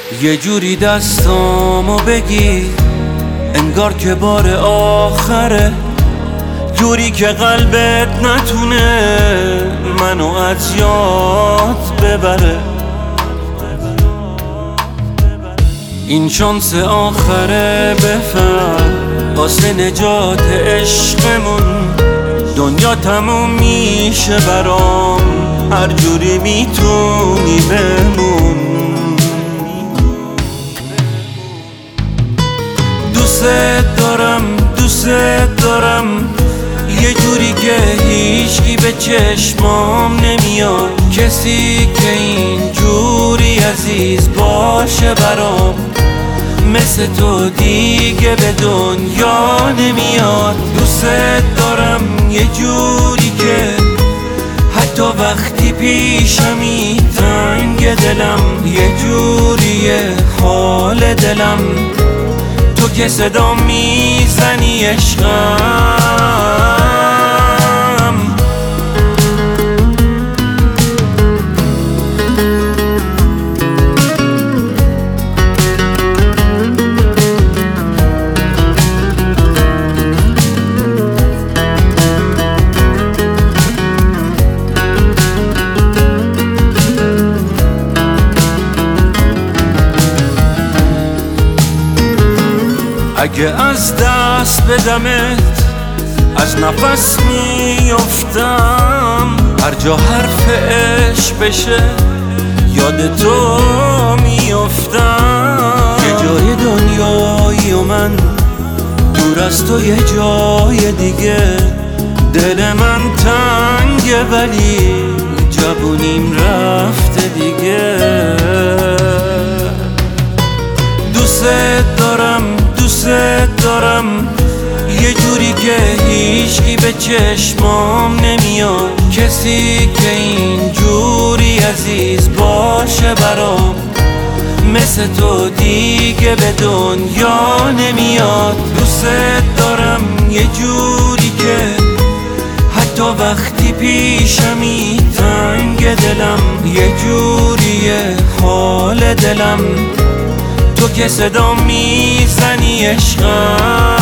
یه جوری دستامو بگیر انگار که بار آخره، جوری که قلبت نتونه منو از یاد ببره. این شانس آخره، بفهم واسه نجات عشقمون دنیا تموم میشه برام، هر جوری میتونی بمون. دوست دارم یه جوری که هیچکی به چشمام نمیاد، کسی که این جوری عزیز باشه برام، مثل تو دیگه به دنیا نمیاد. دوست دارم یه جوری که حتی وقتی پیشمی تنگ دلم، یه جوریه حال دلم تو که صدا میزنی عشقم. اگه از دست بدمت از نفس میافتم، هر جا حرف عشق بشه یاد تو میافتم. یه جای دنیایی و من دور از تو یه جای دیگه، دل من تنگه ولی جوونیم رفته دیگه. دوست دارم یه جوری که هیچکی به چشمام نمیاد، کسی که این جوری عزیز باشه برام، مثل تو دیگه به دنیا نمیاد. دوست دارم یه جوری که حتی وقتی پیشمی تنگ دلم، یه جوریه حال دلم تو که صدا میزنی عشقم.